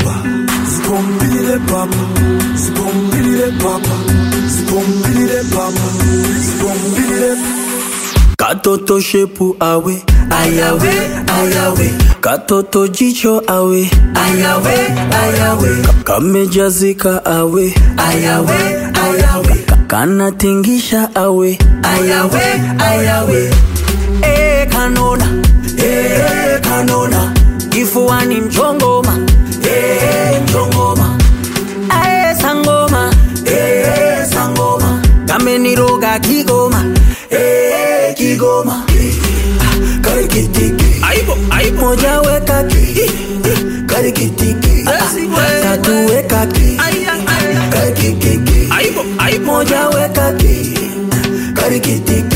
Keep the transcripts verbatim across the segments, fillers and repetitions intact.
papa, sikompilile papa, sikompilile papa, sikompilile papa, sikompilile. Katoto shepu awe, ayawe, ayawe. Katoto jicho awe, ayawe, ayawe. Kamejazika awe, ayawe, ayawe. Kana tingisha awe, ayawe, ayawe. Eh kanona, eh kanona. Kifuani mchongoma, eh mchongoma. Ae sangoma, eh sangoma. Kameniroga kigoma, eh kigoma. Karikitiki, aibo, aibo. Moja weka ki, karikitiki. Tatu weka ki, karikitiki. Aibo, aibo. Moja weka ki, karikitiki.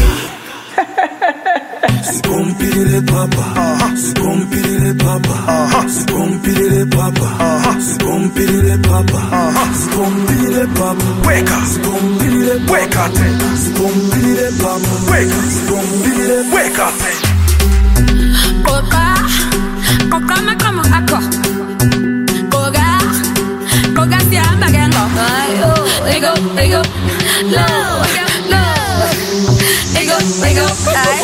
Sikompilile papa, sikompilile papa, sikompilile papa, sikompilile papa, sikompilile papa. Weka, Sikompilile weka tena, sikompilile papa, weka, sikompilile weka tena. Koga, koga me como ako. Koga, koga si amba gengo. Ayo, ego, ego, low, low. Ego, ego, ay,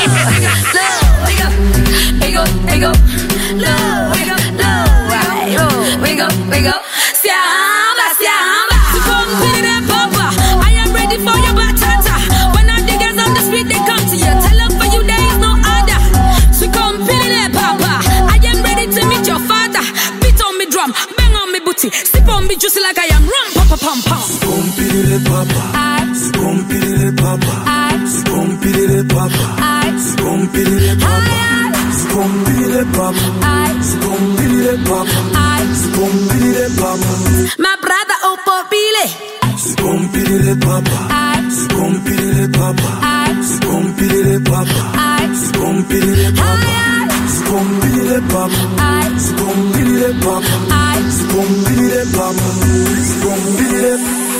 low, ego, ego, ego, low, ego, low, ay, oh, ego, ego. Si amba, si amba. Sikompilile papa, I am ready for your batata. When all the girls on the street they come to you, tell them for you there is no other. Sikompilile papa, I am ready to meet your father. Beat on me drum, bang on me booty, sip on me juicy like I am rum, papa pam pam. Sikompilile papa, sikompilile papa, sikompilile papa, sikompilile papa, sikompilile papa, sikompilile papa, sikompilile papa. My brother Opopile, Sikompilile papa, sikompilile papa, sikompilile papa, sikompilile papa, sikompilile papa, sikompilile papa, sikompilile papa, sikompilile.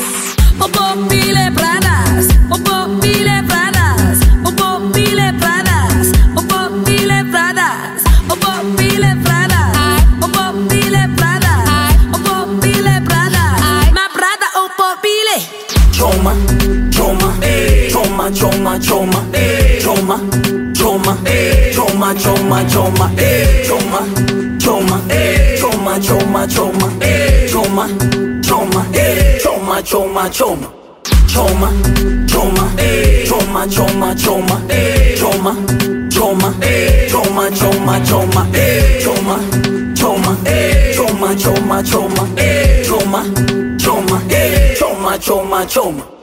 Opopile brothers, Opopile brothers, Opopile brothers, Opopile brothers, Opopile brothers, Opopile brothers, Opopile brothers. My brother Opopile. Choma, choma, choma, choma, choma, choma, choma, choma, choma, choma, choma, choma, choma, choma, choma, choma, choma, choma, choma, choma. Choma, choma, choma, choma, choma, choma, choma, choma, choma, choma, choma, choma, choma, choma, choma, choma, choma, choma, choma, choma.